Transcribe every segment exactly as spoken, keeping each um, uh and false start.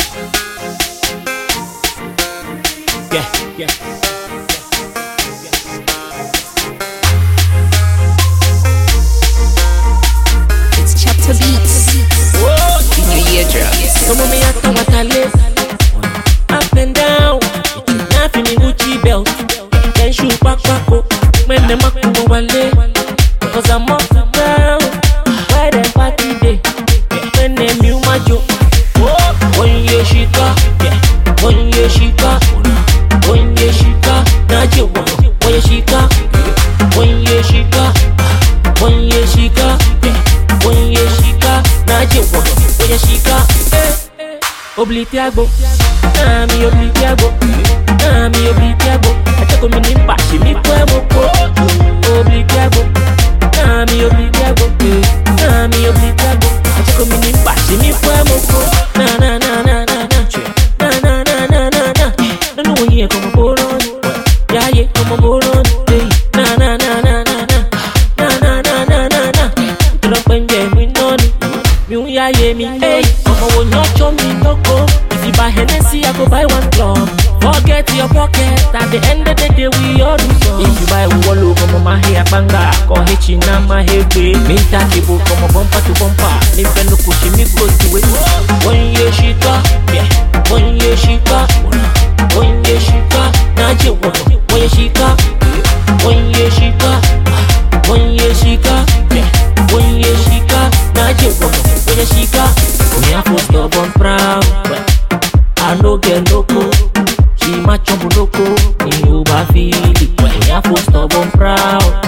Yeah, yeah. It's Chapter Beats in your eardrums. Some of me I know what I live. Up and down, nothing in Gucci belt. Then shoot back back up. When the mark go away, cause I'm up and down. Why the party day? When they new majo. One year she got, yeah. One year she got, one year she got. Najo, one year she got, one year she got, one year she got, one year she got. Najo, one year she got. Oblitiago, ami oblitiago, ami oblitiago. Atako mi ni pashi mi kwe moko. Oblitiago, ami oblitiago, ami oblitiago. Atako mi ni pashi mi kwe moko. Na na na na na na, na na na na na na. No no ye como boron, ya ye como boron. Na na na na na na, na na na na na na. Tropenje mi noni, mi ya ye mi hey. Mama wo nyocho mi loko. If you buy Hennessy, I go buy one club. Forget your pocket. At the end of the day, we all do so. If you buy Wolo, come my hair banga. Go hitching on my hair, babe. Me tangible, come bumper to bumper. Me fellow pushing me close to it. One year she got, yeah. One year she got, one year she got. Naji one year she got, one year she got, one year she got, yeah. One year she got. Naji one year she got. We are for stubborn proud. I no get loco. She my chumbo loco. In Uba feel it. When I for stubborn proud.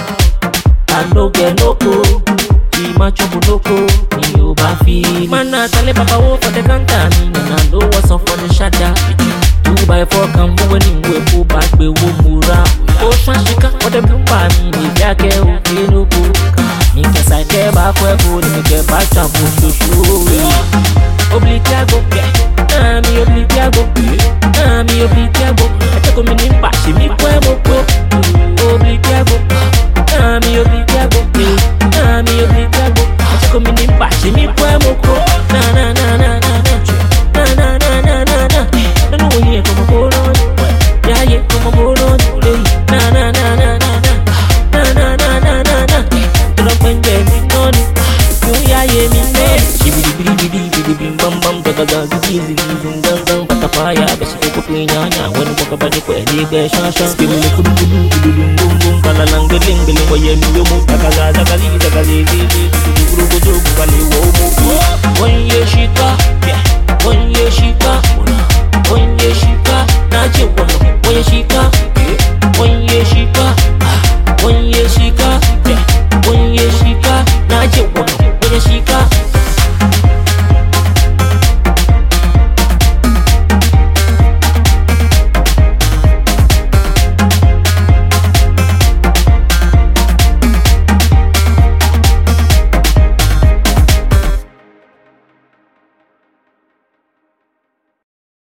I no get loco. She my chumbo loco. In Uba feel it. Man, I tell papa wo for the counter. Me I know what's up for the shadow. Two by four come when you go go back we wo mura. Ocean shika for the blue bar. Me ni yake uke no go. Me can say ke ba kwe go. Me ke ba chambo shushu. Oblitiago, yeah. Ami oblitiago, ami oblitiago. Atako mi ni pashi mi kwe moko. Oblitiago, ami oblitiago, ami oblitiago. Atako mi ni pashi mi kwe moko. Na na na na na na, na na na na na na. No no ye como boron, ya ye como boron. Na na na na na na, na na na na na na. Tropenje mi noni, you ya ye mi noni. Bidi bidi bidi bim bam bam daga daga gizi gizi gang gang patapaya besi ko kunyanya when ko ka bani ko edi be shasha skimi le kudu kudu kudu bum bum kala lang geling geling wo yemi yo mo daga daga gali daga gizi gizi kudu kudu kudu kali wo mo. One year she got, yeah. One year she